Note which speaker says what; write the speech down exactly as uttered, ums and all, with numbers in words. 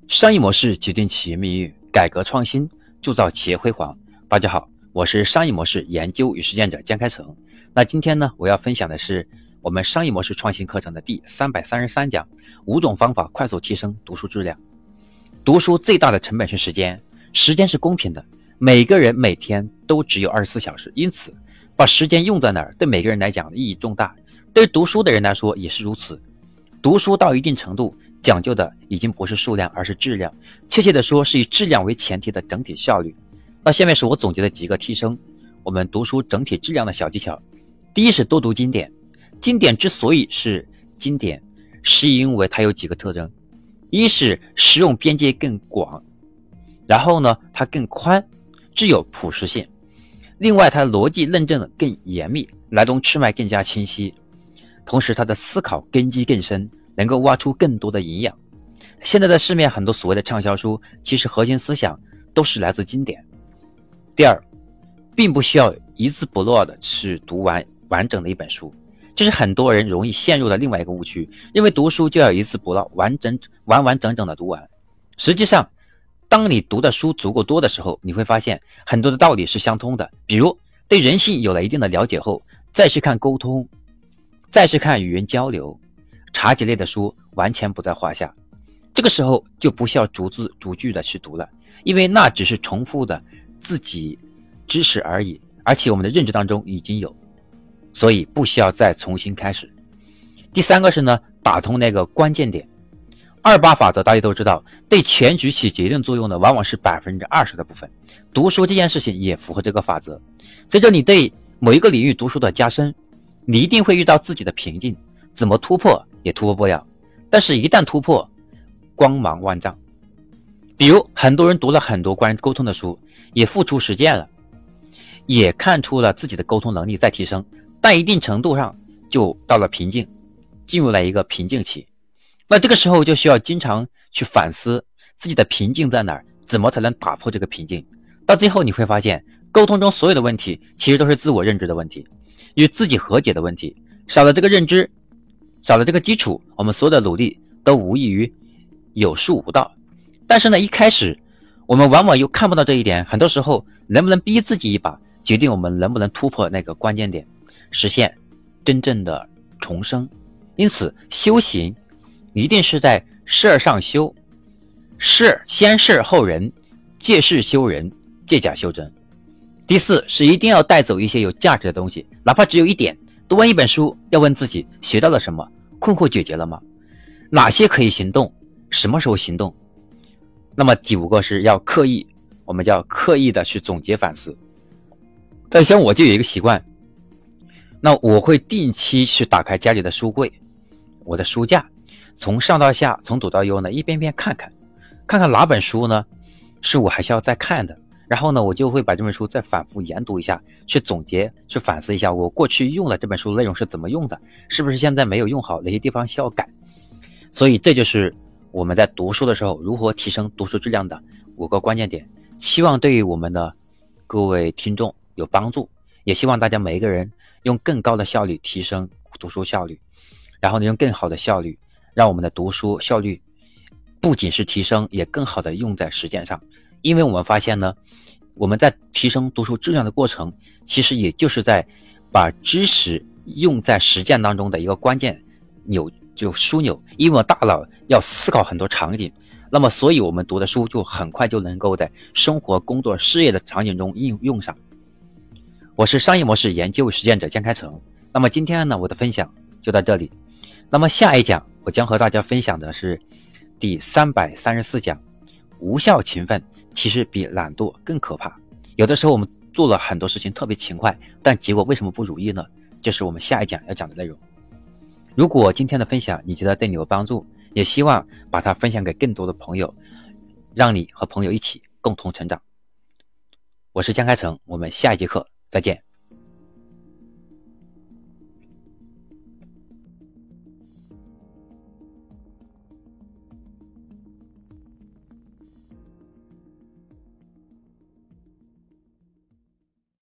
Speaker 1: 商业模式决定企业命运，改革创新铸造企业辉煌。大家好，我是商业模式研究与实践者江开成。那今天呢，我要分享的是我们商业模式创新课程的第三百三十三讲，五种方法快速提升读书质量。读书最大的成本是时间，时间是公平的，每个人每天都只有二十四小时，因此把时间用在哪儿，对每个人来讲意义重大。对于读书的人来说也是如此。读书到一定程度，讲究的已经不是数量，而是质量。确切的说，是以质量为前提的整体效率。那下面是我总结的几个提升我们读书整体质量的小技巧。第一是多读经典。经典之所以是经典，是因为它有几个特征：一是实用边界更广，然后呢，它更宽，具有普适性；另外，它逻辑论证更严密，来龙去脉更加清晰。同时它的思考根基更深，能够挖出更多的营养。现在的市面很多所谓的畅销书，其实核心思想都是来自经典。第二，并不需要一字不落的去读完完整的一本书，这是很多人容易陷入的另外一个误区，认为读书就要一字不落完整完完整整的读完。实际上当你读的书足够多的时候，你会发现很多的道理是相通的。比如对人性有了一定的了解后，再去看沟通，再去看语言交流，茶几类的书完全不在话下。这个时候就不需要逐字逐句的去读了，因为那只是重复的自己知识而已，而且我们的认知当中已经有，所以不需要再重新开始。第三个是呢，打通那个关键点。二八法则大家都知道，对全局起决定作用的往往是百分之二十的部分。读书这件事情也符合这个法则。随着你对某一个领域读书的加深，你一定会遇到自己的瓶颈，怎么突破也突破不了。但是一旦突破，光芒万丈。比如很多人读了很多关于沟通的书，也付出实践了，也看出了自己的沟通能力在提升，但一定程度上就到了瓶颈，进入了一个瓶颈期。那这个时候就需要经常去反思自己的瓶颈在哪儿，怎么才能打破这个瓶颈。到最后你会发现，沟通中所有的问题其实都是自我认知的问题，与自己和解的问题。少了这个认知，少了这个基础，我们所有的努力都无异于有术无道。但是呢，一开始我们往往又看不到这一点，很多时候能不能逼自己一把，决定我们能不能突破那个关键点，实现真正的重生。因此修行一定是在事儿上修，事先事后人，借事修人，借假修真。第四是一定要带走一些有价值的东西，哪怕只有一点。读完一本书，要问自己学到了什么，困惑解决了吗？哪些可以行动，什么时候行动？那么第五个是要刻意，我们叫刻意的去总结反思。但像我就有一个习惯，那我会定期去打开家里的书柜，我的书架，从上到下，从左到右呢，一遍遍看看，看看哪本书呢是我还需要再看的。然后呢，我就会把这本书再反复研读一下，去总结，去反思一下我过去用了这本书的内容是怎么用的，是不是现在没有用好，哪些地方需要改。所以这就是我们在读书的时候如何提升读书质量的五个关键点，希望对于我们的各位听众有帮助，也希望大家每一个人用更高的效率提升读书效率，然后呢，用更好的效率让我们的读书效率不仅是提升，也更好的用在实践上。因为我们发现呢，我们在提升读书质量的过程，其实也就是在把知识用在实践当中的一个关键钮，就枢纽。因为我大脑要思考很多场景，那么所以我们读的书就很快就能够在生活、工作、事业的场景中应用上。我是商业模式研究实践者江开成。那么今天呢，我的分享就到这里。那么下一讲我将和大家分享的是第三百三十四讲，无效勤奋其实比懒惰更可怕。有的时候我们做了很多事情特别勤快，但结果为什么不如意呢？这是我们下一讲要讲的内容。如果今天的分享你觉得对你有帮助，也希望把它分享给更多的朋友，让你和朋友一起共同成长。我是江开成，我们下一节课再见。